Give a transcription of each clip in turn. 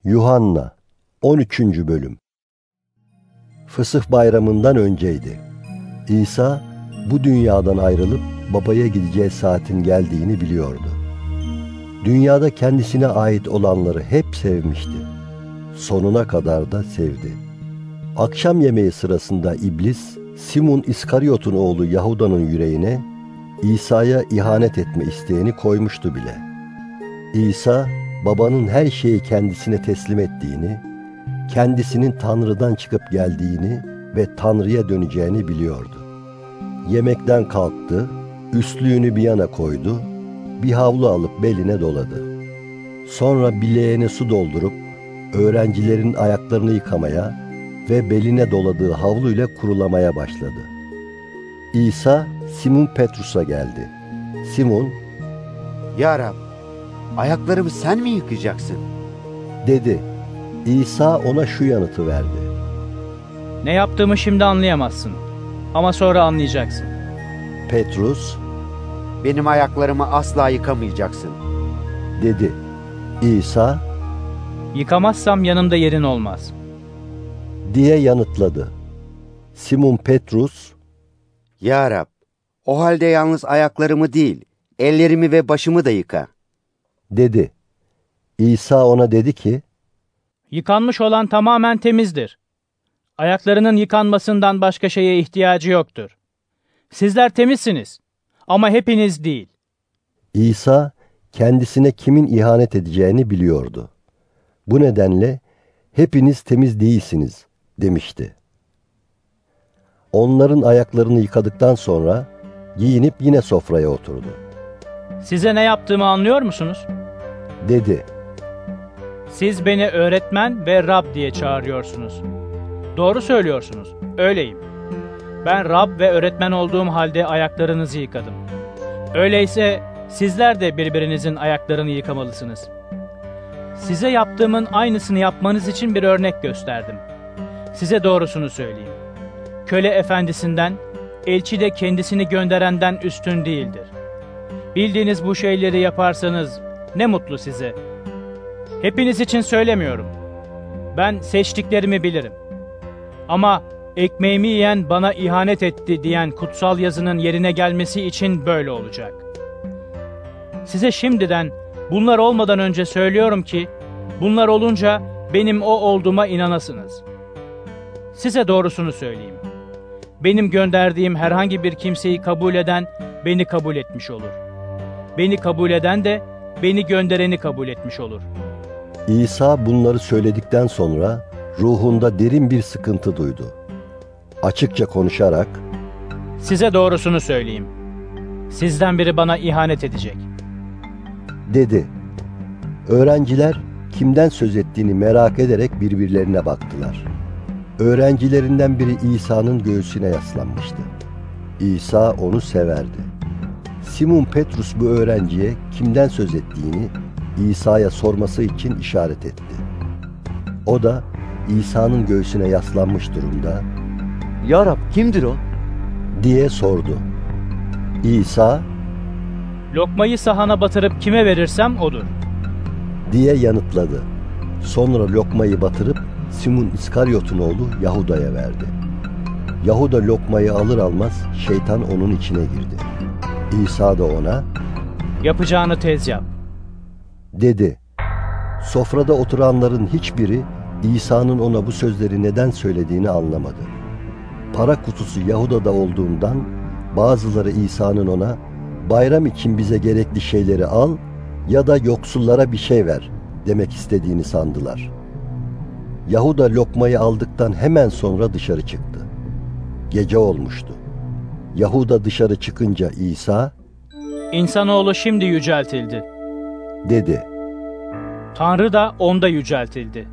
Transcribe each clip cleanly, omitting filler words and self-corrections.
Yuhanna 13. Bölüm. Fısıh bayramından önceydi. İsa bu dünyadan ayrılıp babaya gideceği saatin geldiğini biliyordu. Dünyada kendisine ait olanları hep sevmişti. Sonuna kadar da sevdi. Akşam yemeği sırasında iblis, Simon İskaryot'un oğlu Yahuda'nın yüreğine İsa'ya ihanet etme isteğini koymuştu bile. İsa, babanın her şeyi kendisine teslim ettiğini, kendisinin Tanrı'dan çıkıp geldiğini ve Tanrı'ya döneceğini biliyordu. Yemekten kalktı, üstlüğünü bir yana koydu, bir havlu alıp beline doladı. Sonra bileğine su doldurup öğrencilerin ayaklarını yıkamaya ve beline doladığı havluyla kurulamaya başladı. İsa, Simon Petrus'a geldi. Simon, "Ya Rab, ayaklarımı sen mi yıkayacaksın?" dedi. İsa ona şu yanıtı verdi. Ne yaptığımı şimdi anlayamazsın ama sonra anlayacaksın. Petrus, "Benim ayaklarımı asla yıkamayacaksın." dedi. İsa, Yıkamazsam yanımda yerin olmaz diye yanıtladı. Simon Petrus, "Ya Rab, o halde yalnız ayaklarımı değil, ellerimi ve başımı da yıka." dedi. İsa ona dedi ki, Yıkanmış olan tamamen temizdir. Ayaklarının yıkanmasından başka şeye ihtiyacı yoktur. Sizler temizsiniz ama hepiniz değil. İsa kendisine kimin ihanet edeceğini biliyordu. Bu nedenle hepiniz temiz değilsiniz demişti. Onların ayaklarını yıkadıktan sonra giyinip yine sofraya oturdu. Size ne yaptığımı anlıyor musunuz? Dedi. Siz beni öğretmen ve Rab diye çağırıyorsunuz. Doğru söylüyorsunuz, öyleyim. Ben Rab ve öğretmen olduğum halde ayaklarınızı yıkadım. Öyleyse sizler de birbirinizin ayaklarını yıkamalısınız. Size yaptığımın aynısını yapmanız için bir örnek gösterdim. Size doğrusunu söyleyeyim. Köle efendisinden, elçi de kendisini gönderenden üstün değildir. Bildiğiniz bu şeyleri yaparsanız ne mutlu size. Hepiniz için söylemiyorum. Ben seçtiklerimi bilirim. Ama ekmeğimi yiyen bana ihanet etti diyen kutsal yazının yerine gelmesi için böyle olacak. Size şimdiden bunlar olmadan önce söylüyorum ki, bunlar olunca benim o olduğuma inanasınız. Size doğrusunu söyleyeyim. Benim gönderdiğim herhangi bir kimseyi kabul eden beni kabul etmiş olur. Beni kabul eden de beni göndereni kabul etmiş olur. İsa bunları söyledikten sonra ruhunda derin bir sıkıntı duydu. Açıkça konuşarak, Size doğrusunu söyleyeyim. Sizden biri bana ihanet edecek. dedi. Öğrenciler kimden söz ettiğini merak ederek birbirlerine baktılar. Öğrencilerinden biri İsa'nın göğsüne yaslanmıştı. İsa onu severdi. Simon Petrus bu öğrenciye kimden söz ettiğini İsa'ya sorması için işaret etti. O da İsa'nın göğsüne yaslanmış durumda, "Ya Rab, kimdir o?" diye sordu. İsa, Lokmayı sahana batırıp kime verirsem odur. diye yanıtladı. Sonra lokmayı batırıp Simon İskaryot'un oğlu Yahuda'ya verdi. Yahuda lokmayı alır almaz şeytan onun içine girdi. İsa da ona, Yapacağını tez yap. dedi. Sofrada oturanların hiçbiri İsa'nın ona bu sözleri neden söylediğini anlamadı. Para kutusu Yahuda'da olduğundan bazıları İsa'nın ona bayram için bize gerekli şeyleri al ya da yoksullara bir şey ver demek istediğini sandılar. Yahuda lokmayı aldıktan hemen sonra dışarı çıktı. Gece olmuştu. Yahuda dışarı çıkınca İsa, İnsanoğlu şimdi yüceltildi. dedi. Tanrı da onda yüceltildi.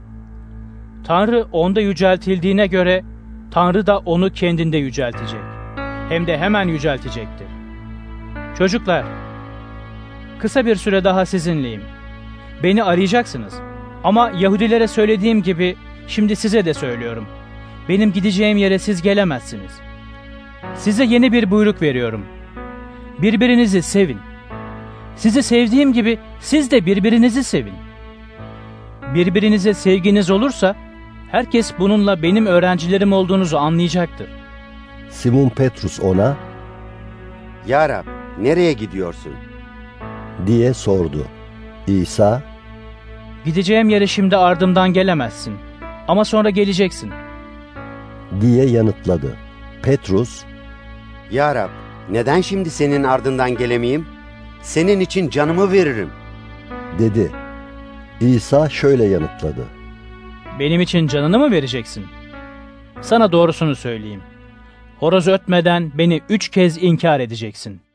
Tanrı onda yüceltildiğine göre Tanrı da onu kendinde yüceltecek. Hem de hemen yüceltecektir. Çocuklar, kısa bir süre daha sizinleyim. Beni arayacaksınız. Ama Yahudilere söylediğim gibi şimdi size de söylüyorum. Benim gideceğim yere siz gelemezsiniz. Size yeni bir buyruk veriyorum. Birbirinizi sevin. Sizi sevdiğim gibi siz de birbirinizi sevin. Birbirinize sevginiz olursa herkes bununla benim öğrencilerim olduğunuzu anlayacaktır. Simon Petrus ona Ya Rab, nereye gidiyorsun? diye sordu. İsa, Gideceğim yere şimdi ardımdan gelemezsin. Ama sonra geleceksin. diye yanıtladı. Petrus, Ya Rab, neden şimdi senin ardından gelemeyeyim? Senin için canımı veririm. dedi. İsa şöyle yanıtladı. Benim için canını mı vereceksin? Sana doğrusunu söyleyeyim. Horoz ötmeden beni 3 kez inkar edeceksin.